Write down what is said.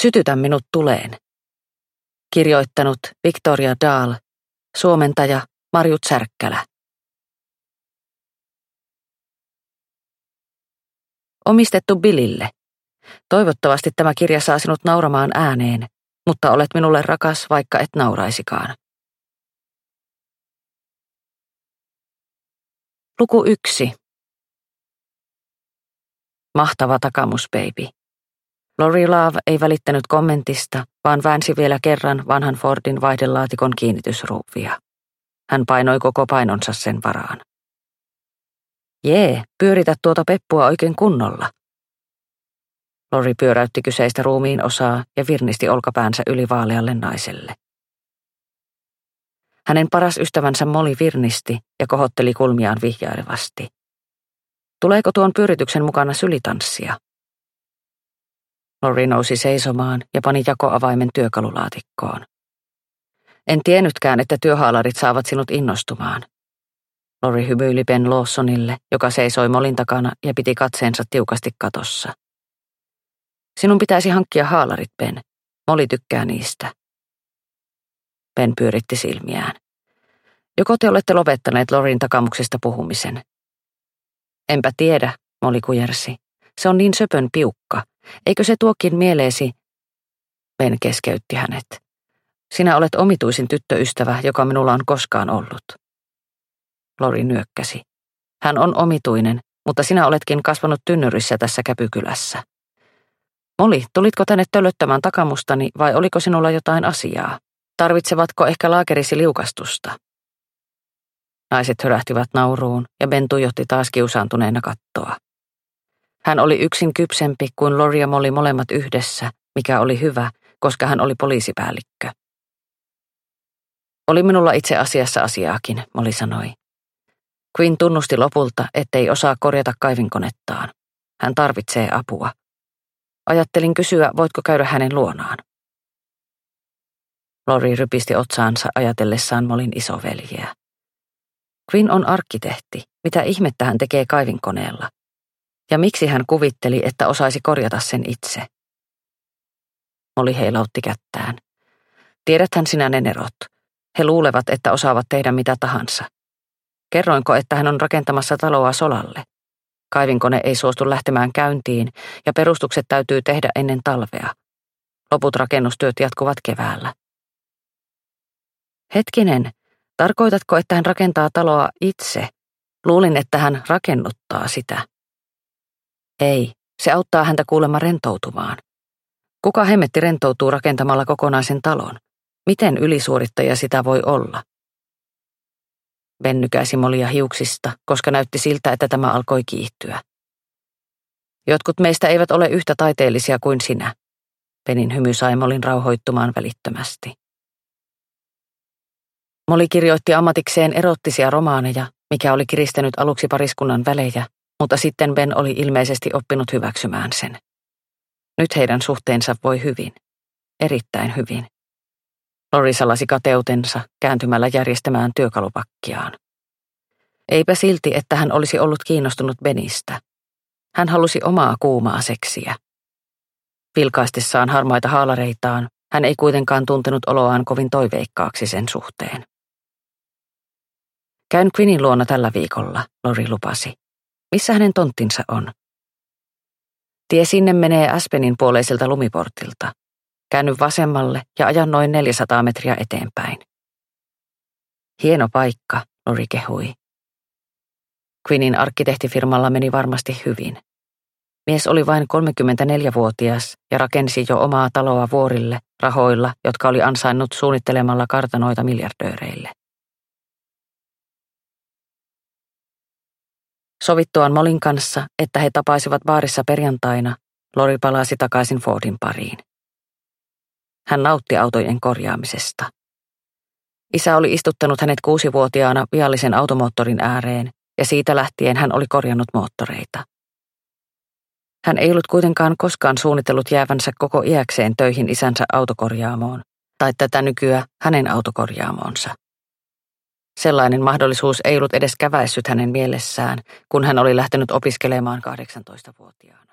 Sytytä minut tuleen. Kirjoittanut Victoria Dahl. Suomentaja Marjut Särkkälä. Omistettu Billille. Toivottavasti tämä kirja saa sinut nauramaan ääneen, mutta olet minulle rakas, vaikka et nauraisikaan. Luku 1. Mahtava takamus, baby. Lori Love ei välittänyt kommentista, vaan väänsi vielä kerran vanhan Fordin vaihdelaatikon kiinnitysruuvia. Hän painoi koko painonsa sen varaan. Jee, pyöritä tuota peppua oikein kunnolla. Lori pyöräytti kyseistä ruumiin osaa ja virnisti olkapäänsä yli vaalealle naiselle. Hänen paras ystävänsä Molly virnisti ja kohotteli kulmiaan vihjailevasti. Tuleeko tuon pyörityksen mukana sylitanssia? Lori nousi seisomaan ja pani jakoavaimen työkalulaatikkoon. En tiennytkään, että työhaalarit saavat sinut innostumaan. Lori hymyili Ben Lawsonille, joka seisoi Molin takana ja piti katseensa tiukasti katossa. Sinun pitäisi hankkia haalarit, Ben. Molly tykkää niistä. Ben pyöritti silmiään. Joko te olette lopettaneet Lorin takamuksesta puhumisen? Enpä tiedä, Molly kujersi. Se on niin söpön piukka. Eikö se tuokin mieleesi? Ben keskeytti hänet. Sinä olet omituisin tyttöystävä, joka minulla on koskaan ollut. Lori nyökkäsi. Hän on omituinen, mutta sinä oletkin kasvanut tynnyrissä tässä Käpykylässä. Molly, tulitko tänne töllöttämään takamustani vai oliko sinulla jotain asiaa? Tarvitsevatko ehkä laakerisi liukastusta? Naiset hörähtivät nauruun ja Ben tuijotti taas kiusaantuneena kattoa. Hän oli yksin kypsempi kuin Lori ja Molly molemmat yhdessä, mikä oli hyvä, koska hän oli poliisipäällikkö. Oli minulla itse asiassa asiaakin, Molly sanoi. Quinn tunnusti lopulta, ettei osaa korjata kaivinkonettaan. Hän tarvitsee apua. Ajattelin kysyä, voitko käydä hänen luonaan. Lori rypisti otsaansa ajatellessaan Mollyn isoveljeä. Quinn on arkkitehti. Mitä ihmettä hän tekee kaivinkoneella? Ja miksi hän kuvitteli, että osaisi korjata sen itse? Molly heilautti kättään. Tiedäthän sinä ne nerot. He luulevat, että osaavat tehdä mitä tahansa. Kerroinko, että hän on rakentamassa taloa solalle? Kaivinkone ei suostu lähtemään käyntiin ja perustukset täytyy tehdä ennen talvea. Loput rakennustyöt jatkuvat keväällä. Hetkinen, tarkoitatko, että hän rakentaa taloa itse? Luulin, että hän rakennuttaa sitä. Ei, se auttaa häntä kuulemma rentoutumaan. Kuka hemmetti rentoutuu rakentamalla kokonaisen talon? Miten ylisuorittaja sitä voi olla? Ben nykäisi Mollya hiuksista, koska näytti siltä, että tämä alkoi kiihtyä. Jotkut meistä eivät ole yhtä taiteellisia kuin sinä. Benin hymy sai Mollyn rauhoittumaan välittömästi. Molly kirjoitti ammatikseen erottisia romaaneja, mikä oli kiristänyt aluksi pariskunnan välejä, mutta sitten Ben oli ilmeisesti oppinut hyväksymään sen. Nyt heidän suhteensa voi hyvin. Erittäin hyvin. Lori salasi kateutensa kääntymällä järjestämään työkalupakkiaan. Eipä silti, että hän olisi ollut kiinnostunut Benistä. Hän halusi omaa kuumaa seksiä. Vilkaistessaan harmaita haalareitaan, hän ei kuitenkaan tuntenut oloaan kovin toiveikkaaksi sen suhteen. Käyn Quinnin luona tällä viikolla, Lori lupasi. Missä hänen tonttinsa on? Tie sinne menee Aspenin puoleiselta lumiportilta. Käänny vasemmalle ja ajan noin 400 metriä eteenpäin. Hieno paikka, Lori kehui. Quinnin arkkitehtifirmalla meni varmasti hyvin. Mies oli vain 34-vuotias ja rakensi jo omaa taloa vuorille rahoilla, jotka oli ansainnut suunnittelemalla kartanoita miljardööreille. Sovittuaan Mollyn kanssa, että he tapaisivat baarissa perjantaina, Lori palasi takaisin Fordin pariin. Hän nautti autojen korjaamisesta. Isä oli istuttanut hänet 6-vuotiaana viallisen automoottorin ääreen, ja siitä lähtien hän oli korjannut moottoreita. Hän ei ollut kuitenkaan koskaan suunnitellut jäävänsä koko iäkseen töihin isänsä autokorjaamoon, tai tätä nykyä hänen autokorjaamoonsa. Sellainen mahdollisuus ei ollut edes käväissyt hänen mielessään, kun hän oli lähtenyt opiskelemaan 18-vuotiaana.